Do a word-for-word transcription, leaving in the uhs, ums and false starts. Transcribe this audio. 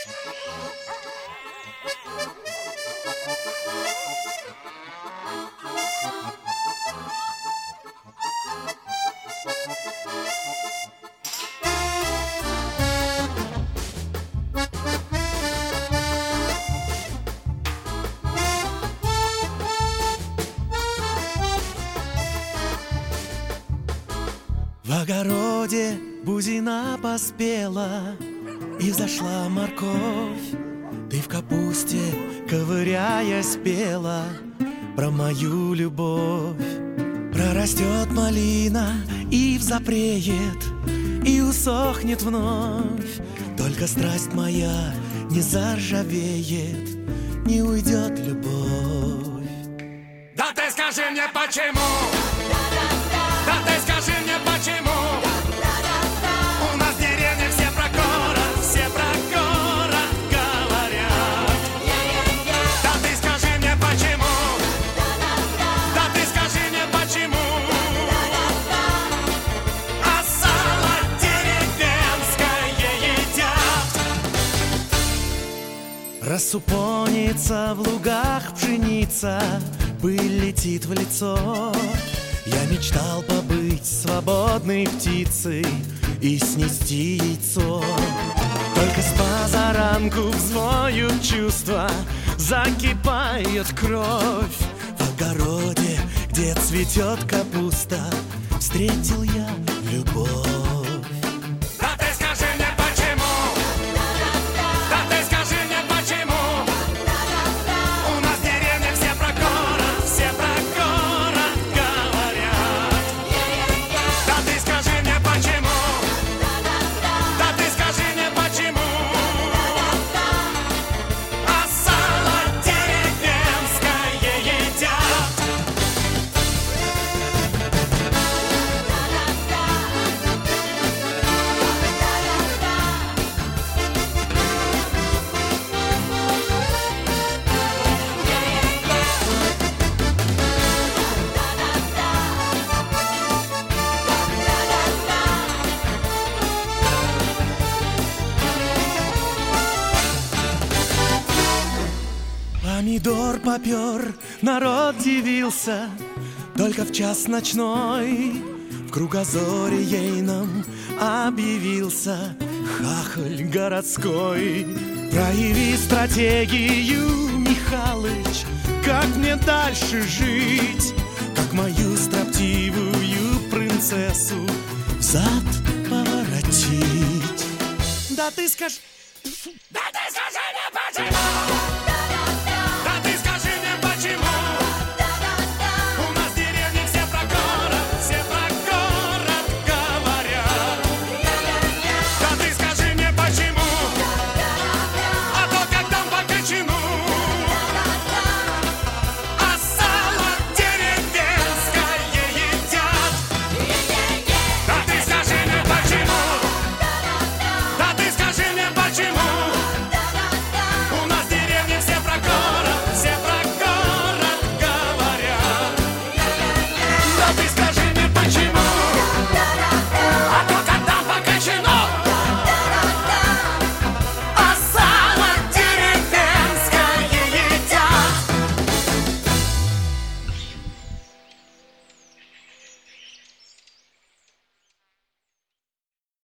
В огороде бузина поспела, и взошла морковь. Ты в капусте, ковыряясь, пела про мою любовь. Прорастет малина и взапреет, и усохнет вновь. Только страсть моя не заржавеет, не уйдет любовь. Да ты скажи мне, почему? Да ты скажи мне, почему? У нас в деревне все про город, все про город говорят. Да ты скажи мне, почему? Да ты скажи мне, почему? А сало деревенское едят. Рассупонится в лугах пшеница, пыль летит в лицо. Я мечтал побыть свободной птицей и снести яйцо. Только с позаранку взвоют чувства, закипает кровь. В огороде, где цветет капуста, встретил я любовь. Да ты скажи мне, почему? Да ты скажи мне, почему? У нас в деревне все про город, все про город говорят. Да ты скажи мне, почему? Да ты скажи мне, почему? А сало деревенское едят. Помидор попер, народ дивился, только в час ночной в кругозоре ейном объявился хахаль городской. Прояви стратегию, Михалыч, как мне дальше жить, как мою строптивую принцессу взад поворотить. Да ты скажи, Да ты скажи мне,